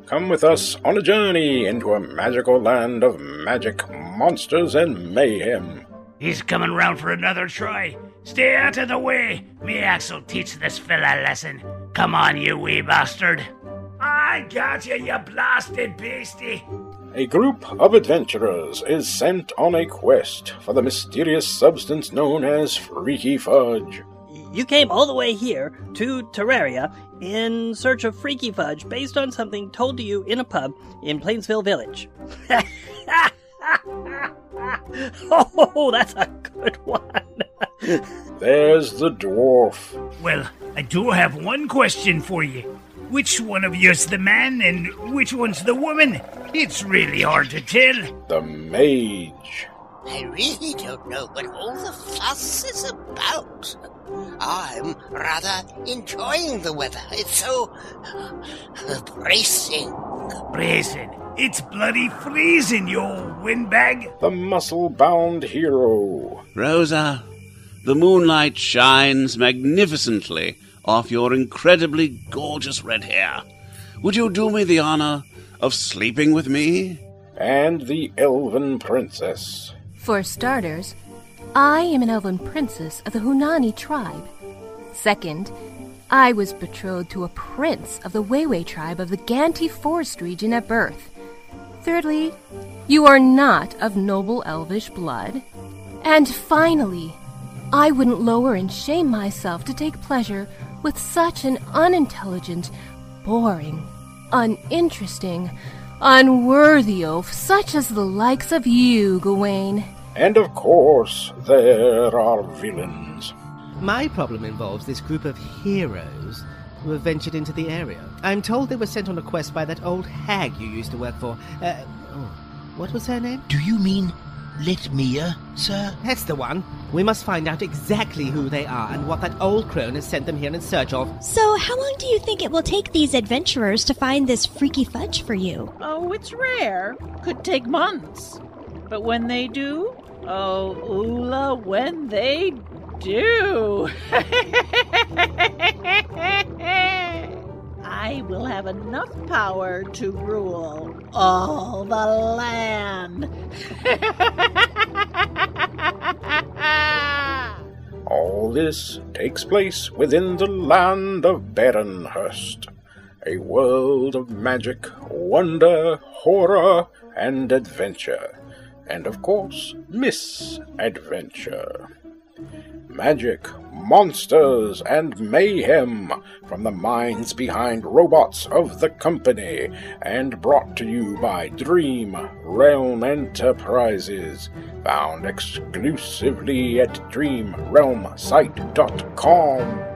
Come with us on a journey into a magical land of magic, monsters, and mayhem. He's coming round for another try. Stay out of the way. Me ax'll teach this fella a lesson. Come on, you wee bastard. I got you, you blasted beastie. A group of adventurers is sent on a quest for the mysterious substance known as Freaky Fudge. You came all the way here to Terraria in search of Freaky Fudge based on something told to you in a pub in Plainsville Village. Oh, that's a good one. There's the dwarf. Well, I do have one question for you. Which one of you's the man and which one's the woman? It's really hard to tell. The mage. I really don't know what all the fuss is about. I'm rather enjoying the weather. It's so bracing. Bracing? It's bloody freezing, you old windbag. The muscle-bound hero. Rosa, the moonlight shines magnificently off your incredibly gorgeous red hair. Would you do me the honor of sleeping with me? And the elven princess. For starters, I am an elven princess of the Hunani tribe. Second, I was betrothed to a prince of the Weiwei tribe of the Ganti Forest region at birth. Thirdly, you are not of noble elvish blood. And finally, I wouldn't lower and shame myself to take pleasure with such an unintelligent, boring, uninteresting, unworthy oaf such as the likes of you, Gawain. And of course, there are villains. My problem involves this group of heroes who have ventured into the area. I'm told they were sent on a quest by that old hag you used to work for. What was her name? Do you mean Litmia, sir? That's the one. We must find out exactly who they are and what that old crone has sent them here in search of. So how long do you think it will take these adventurers to find this Freaky Fudge for you? Oh, it's rare. Could take months. But when they do, oh, Ula, when they do, I will have enough power to rule all the land. All this takes place within the land of Baronhurst, a world of magic, wonder, horror, and adventure. And of course, misadventure. Magic, monsters, and mayhem from the minds behind Robots of the Company, and brought to you by Dream Realm Enterprises, found exclusively at DreamRealmSite.com.